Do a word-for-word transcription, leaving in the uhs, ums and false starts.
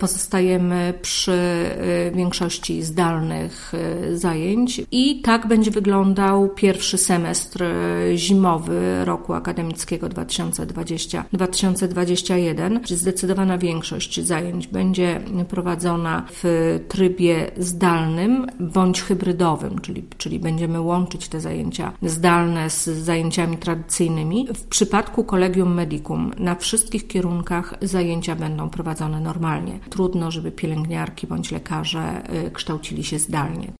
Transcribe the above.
pozostajemy przy większości zdalnych zajęć i tak będzie wyglądał pierwszy semestr zimowy roku akademickiego dwa tysiące dwudziesty do dwa tysiące dwudziestego pierwszego. Zdecydowana większość zajęć będzie prowadzona w trybie zdalnym bądź hybrydowym, czyli, czyli będziemy łączyć te zajęcia zdalne z zajęciami tradycyjnymi. W przypadku Collegium Medicum na wszystkich kierunkach zajęcia będą prowadzone normalnie. Trudno, żeby pielęgniarki bądź lekarze kształcili się zdalnie.